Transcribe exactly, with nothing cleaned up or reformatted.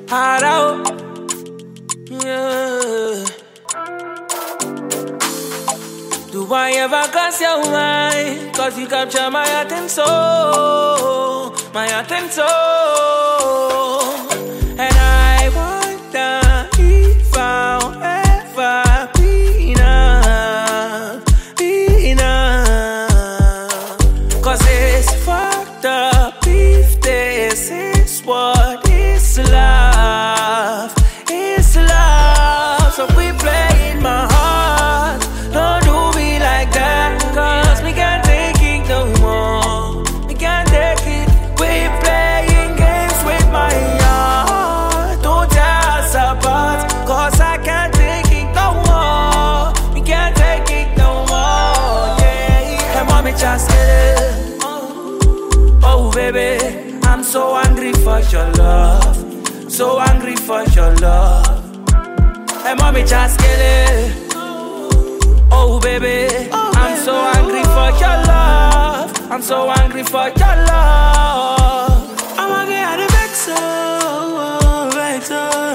Hard out. Yeah. Do I ever cross your mind? Cause you capture my heart and soul. My heart and soul. And I wonder if I'll ever be enough. Be enough. Cause it's fucked up if this is what is love. It's love. So we play in my heart. Don't do me like that. Cause we can't take it no more. We can't take it. We playing games with my heart. Don't tear us apart. Cause I can't take it no more. We can't take it no more. Yeah. Hey mommy, just get it. Oh baby, I'm so hungry for your love. So hungry for your love. Hey mommy, just get it. Oh baby, oh, I'm baby. So hungry for your love. I'm so hungry for your love. I'ma get out of Vexo, Vexo.